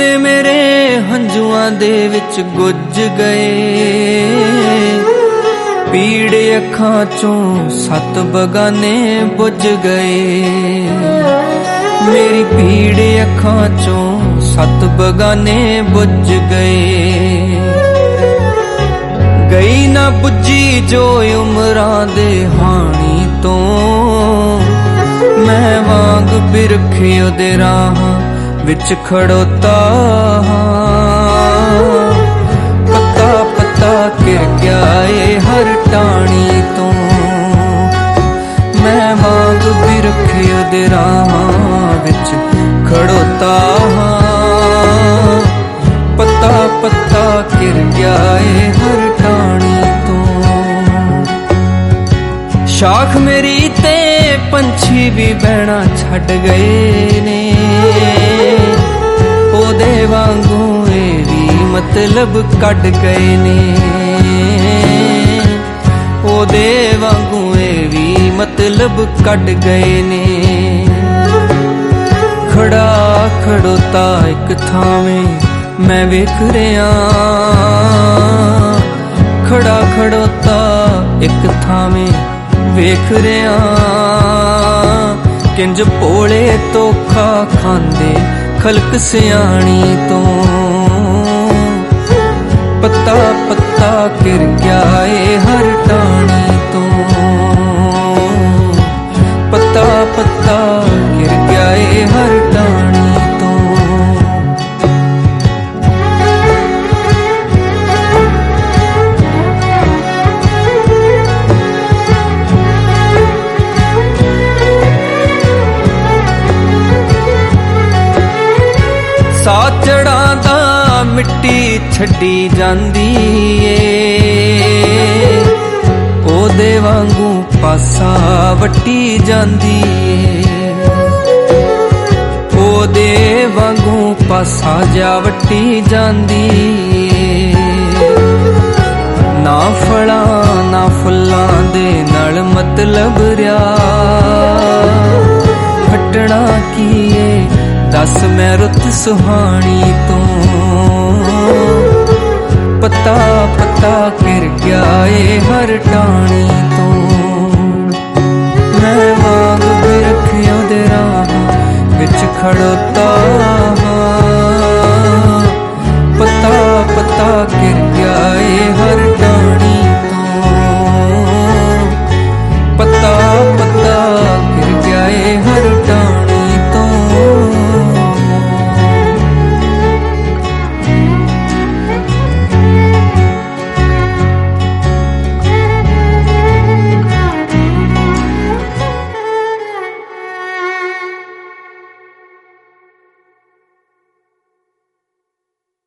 सीने मेरे हंजुआं दे विच गुज गए, पीड़ अखां चों 7 बगाने बुझ गए। मेरी पीड़ अखां चों 7 बगाने बुझ गए। गई ना बुझी जो उमरां दे हानी तो, मैं वांग बिरखे ओदे राहां विच खड़ोता हां। पता पता गिर गया ए हर टाणी तो, मैं वांग बिरखे ओदे राहां विच खड़ोता हां। पता पता गिर गया ए हर टाणी तो। शाख मेरी ते पंछी भी बहना छड़ गए ने, ओदे वांगू ए भी मतलब कट गए ने। ओदे वांगू ए भी मतलब कट गए ने। खड़ा खड़ोता एक थावें मैं वेख रिया, खड़ा खड़ोता एक थावें वेख रिया। किंज भोले धोखा खांदे खलक सियाणी तो, पता पता गिर गया ए हर टाणी तो। पता पता गिर गया ए हर टाणी तो। सा चढ़ांदा मिट्टी छड्डी जांदी ए, ओदे वांगू पासा वट्टी जांदी ए। ओदे वांगू पासा जा वट्टी जांदी ए। ना फलां ना फुल्लां दे नाल मतलब रिया, हटना की ए दस मैं रुत सुहानी तो। पता पता गिर गया ए हर टाणी तो, मैं वांग बिरखे ओदे राहां विच खड़ोता।